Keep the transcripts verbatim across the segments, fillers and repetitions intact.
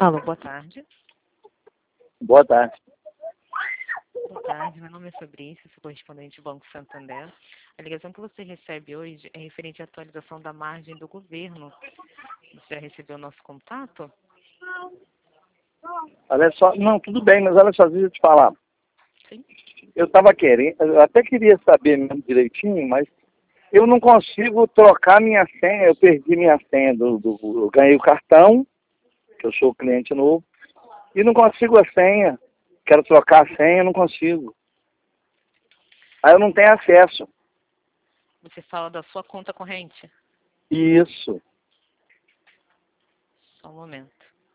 Alô, boa tarde. Boa tarde. Boa tarde, meu nome é Fabrício, sou correspondente do Banco Santander. A ligação que você recebe hoje é referente à atualização da margem do governo. Você já recebeu o nosso contato? Olha só, não, tudo bem, mas olha só, deixa eu te falar. Sim. Eu estava querendo, eu até queria saber mesmo direitinho, mas eu não consigo trocar minha senha, eu perdi minha senha, do, do, eu ganhei o cartão, que eu sou cliente novo, e não consigo a senha. Quero trocar a senha, não consigo. Aí eu não tenho acesso. Você fala da sua conta corrente? Isso. Só um momento.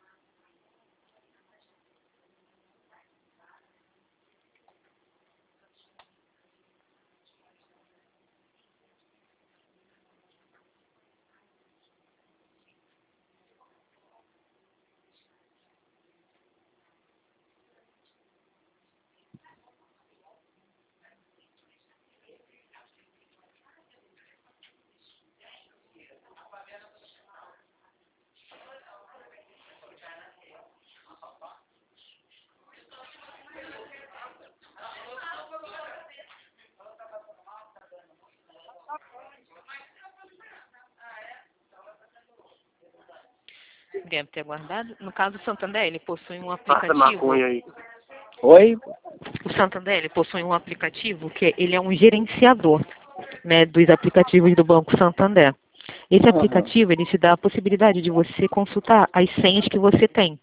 Obrigado por ter aguardado. No caso, o Santander, ele possui um Passa aplicativo. maconha aí. Oi? O Santander, ele possui um aplicativo que ele é um gerenciador, né, dos aplicativos do Banco Santander. Esse Uhum. aplicativo, ele te dá a possibilidade de você consultar as senhas que você tem.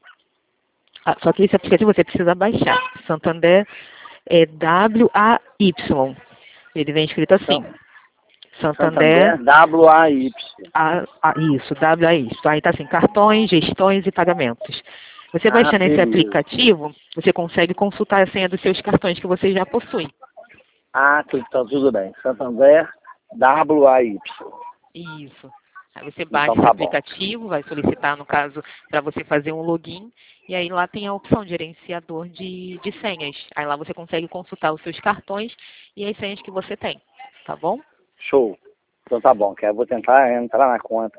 Ah, só que esse aplicativo você precisa baixar. Santander é W A Y. Ele vem escrito assim. Santander, Santander W A Y. a, a, isso, W A Y. Aí tá assim, cartões, gestões e pagamentos. Você Ah, baixando esse beleza. aplicativo, você consegue consultar a senha dos seus cartões que você já possui. Ah, tudo, então tudo bem. Santander W A Y. Isso. Aí você baixa Então esse tá bom. aplicativo, vai solicitar, no caso, para você fazer um login, e aí lá tem a opção de gerenciador de, de senhas. Aí lá você consegue consultar os seus cartões e as senhas que você tem, tá bom? Show. Então tá bom, que aí eu vou tentar entrar na conta.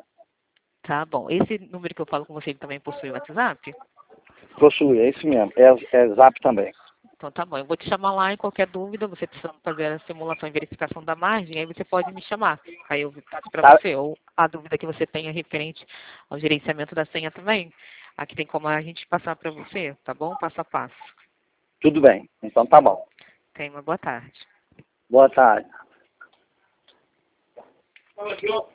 Tá bom. Esse número que eu falo com você ele também possui o WhatsApp? Possui, é isso mesmo. É, é Zap também. Então tá bom. Eu vou te chamar lá em qualquer dúvida, você precisa fazer a simulação e verificação da margem, aí você pode me chamar. Aí eu passo para Tá, você. Ou a dúvida que você tenha referente ao gerenciamento da senha também, aqui tem como a gente passar para você, tá bom? Passo a passo. tudo bem. Então tá bom. Tenha uma boa tarde. Boa tarde.